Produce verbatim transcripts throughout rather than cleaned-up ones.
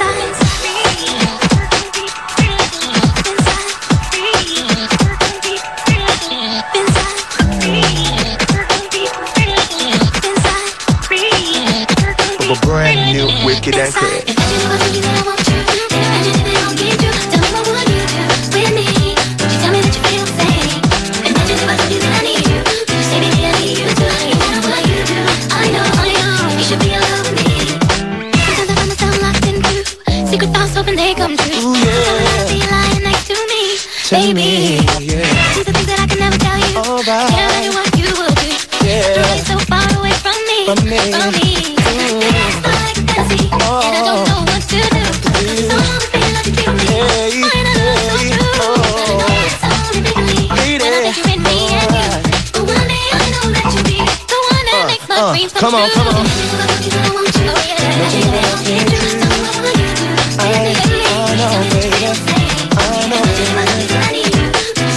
Brand new, wicked and clear. Secret thoughts hoping they come true. Ooh, yeah. Sometimes I see you lying next to me, baby. Yeah. These are things that I can never tell you. All right. Can't imagine what you would do. Yeah. You're really so far away from me, From me. from me. It's like a fantasy, Oh. and I don't know what to do. It's all the feeling that you give me. Hey, Mine are so hey, true, oh. but I know it's only legally. Lady. When I picture in me and you, but one day I know that you'll be the one that Uh, makes my uh, dreams come come on, true. come on. I want you, oh yeah. Don't you know I can't do? Tell me what will you do? I, I know, baby. I know, baby.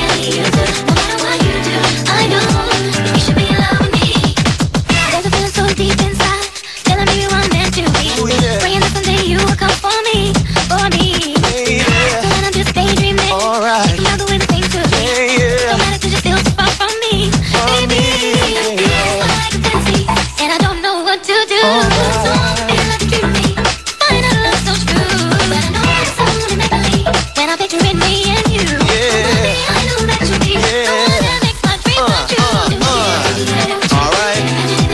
Ooh, yeah. Praying that someday you will come for me, for me. Baby. So when I'm just daydreaming, All right. thinking about the way that things could be. Yeah, yeah. Don't matter 'cause you feel so far from me, From baby. me. It's like a fantasy, and I don't know what to do. All right. So I'm feeling like you treat me, find out love so true. But I know it's only make-believe when I picture in me and you. Yeah. I know that you'll be the one that makes my dreams come true. Uh, uh. All right.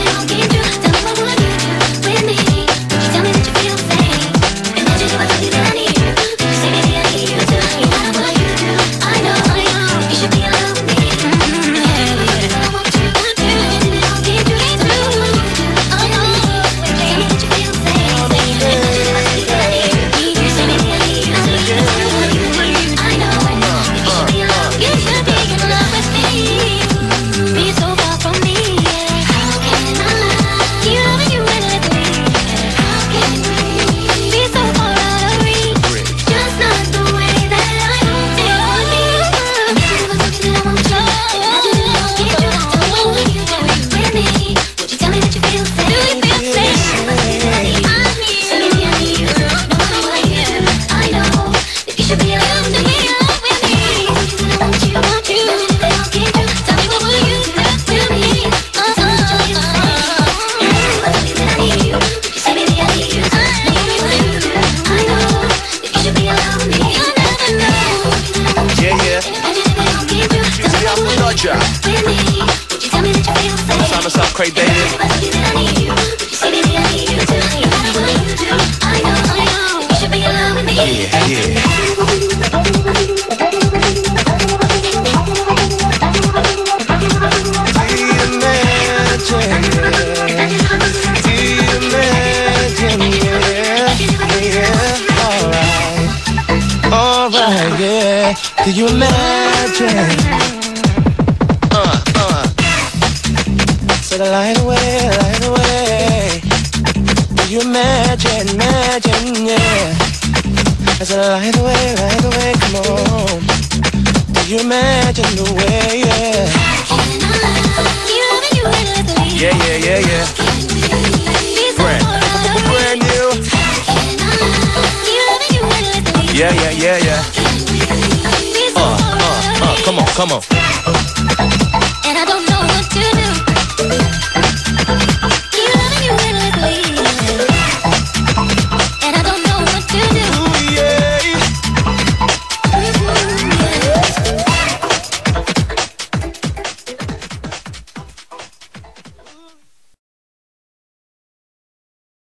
Crazy baby. Yeah, yeah. Do you imagine? Uh, uh. So the light away, light away. Do you imagine, imagine, yeah. I said light away, light away, come on. Do you imagine the way, yeah. Yeah, yeah, yeah, yeah. Brand, brand new. Yeah, yeah, yeah, yeah. Uh, uh, uh, come on, come on.